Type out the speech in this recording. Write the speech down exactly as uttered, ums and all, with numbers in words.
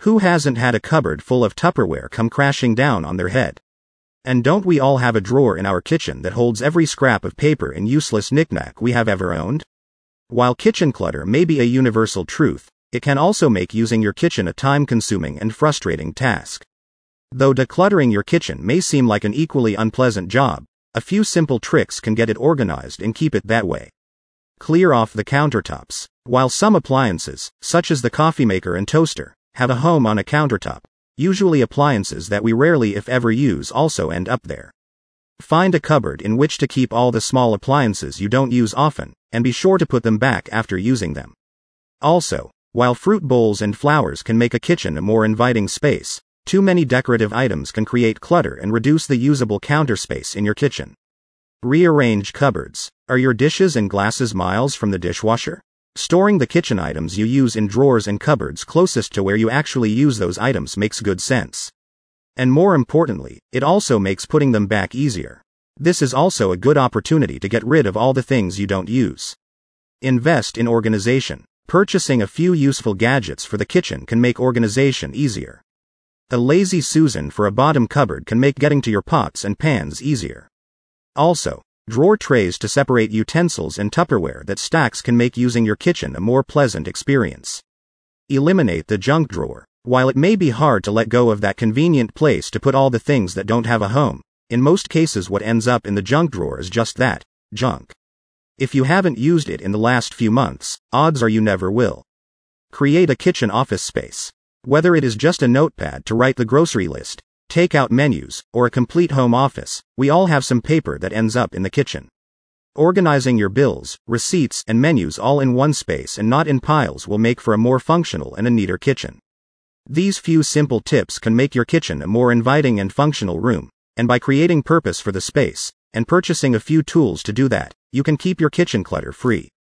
Who hasn't had a cupboard full of Tupperware come crashing down on their head? And don't we all have a drawer in our kitchen that holds every scrap of paper and useless knickknack we have ever owned? While kitchen clutter may be a universal truth, it can also make using your kitchen a time-consuming and frustrating task. Though decluttering your kitchen may seem like an equally unpleasant job, a few simple tricks can get it organized and keep it that way. Clear off the countertops. While some appliances, such as the coffee maker and toaster, have a home on a countertop, usually appliances that we rarely if ever use also end up there. Find a cupboard in which to keep all the small appliances you don't use often, and be sure to put them back after using them. Also, while fruit bowls and flowers can make a kitchen a more inviting space, too many decorative items can create clutter and reduce the usable counter space in your kitchen. Rearrange cupboards. Are your dishes and glasses miles from the dishwasher? Storing the kitchen items you use in drawers and cupboards closest to where you actually use those items makes good sense. And more importantly, it also makes putting them back easier. This is also a good opportunity to get rid of all the things you don't use. Invest in organization. Purchasing a few useful gadgets for the kitchen can make organization easier. A lazy Susan for a bottom cupboard can make getting to your pots and pans easier. Also, drawer trays to separate utensils and Tupperware that stacks can make using your kitchen a more pleasant experience. Eliminate the junk drawer. While it may be hard to let go of that convenient place to put all the things that don't have a home, in most cases what ends up in the junk drawer is just that, junk. If you haven't used it in the last few months, odds are you never will. Create a kitchen office space. Whether it is just a notepad to write the grocery list, take out menus, or a complete home office, we all have some paper that ends up in the kitchen. Organizing your bills, receipts, and menus all in one space and not in piles will make for a more functional and a neater kitchen. These few simple tips can make your kitchen a more inviting and functional room, and by creating purpose for the space, and purchasing a few tools to do that, you can keep your kitchen clutter free.